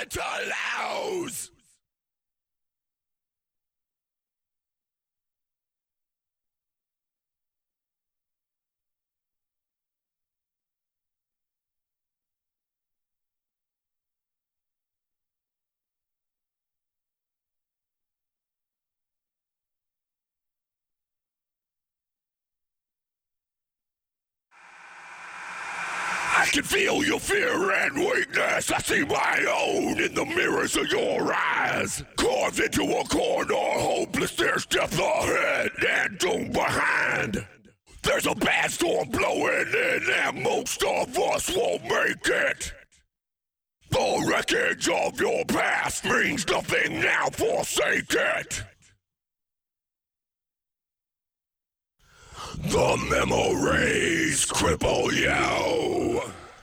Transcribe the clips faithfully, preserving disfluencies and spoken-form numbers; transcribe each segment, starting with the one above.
had to lose. I can feel your fear and weakness. I see my own in the mirrors of your eyes. Carved into a corner, hopeless, there's death ahead and doom behind. There's a bad storm blowing in and most of us won't make it. The wreckage of your past means nothing now, forsake it. The memories cripple you.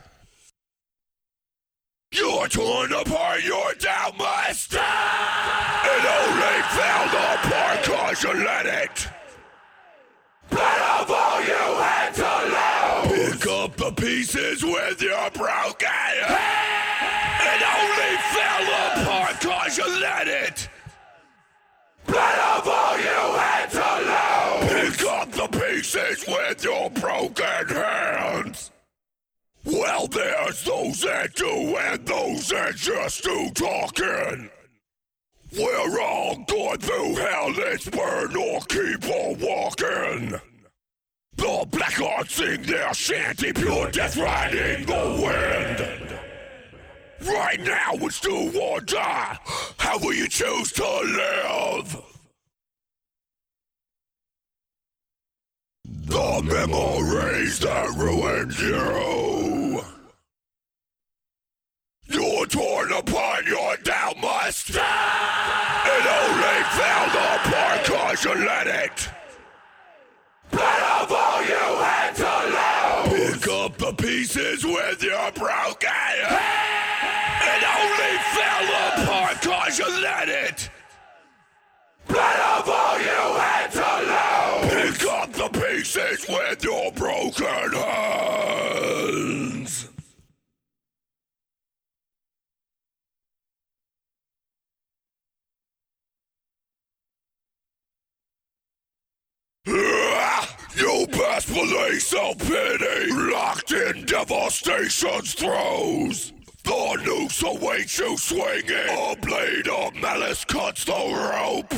You're torn apart, you're down my style. It only fell apart cause you let it. But of all you had to lose. Pick up the pieces with your broken hand. It only fell apart cause you let it. But of all you had to lose. Pick up the pieces with your broken hands. Well, there's those that do and those that just do talking. We're all going through hell, let's burn or keep on walking. The blackguards sing their shanty, pure death riding the wind. Right now it's do or die, how will you choose to live? The memories that ruined you. You're torn apart, you're down my style. It only fell apart cause you let it. But of all you had to lose. Pick up the pieces with your broken hand. It only fell apart cause you let it. But of all you had to lose. Pick up the pieces with your broken hands. You best believe self-pity, locked in devastation's throes. The noose awaits you swinging, a blade of malice cuts the rope.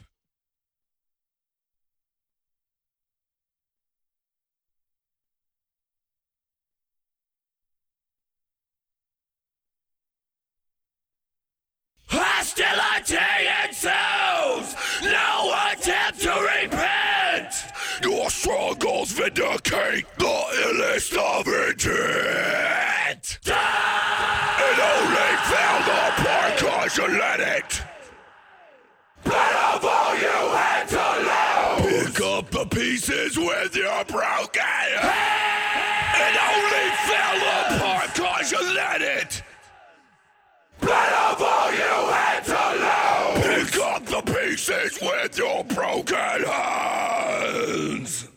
Hostility ensues, no attempt to repent. Your struggles vindicate the illest of intent. It only fell apart cause you let it. But of all you had to lose. Pick up the pieces with your broken hand. It only fell apart cause you let it. But of all you had to lose. Pick up the pieces with your broken hands.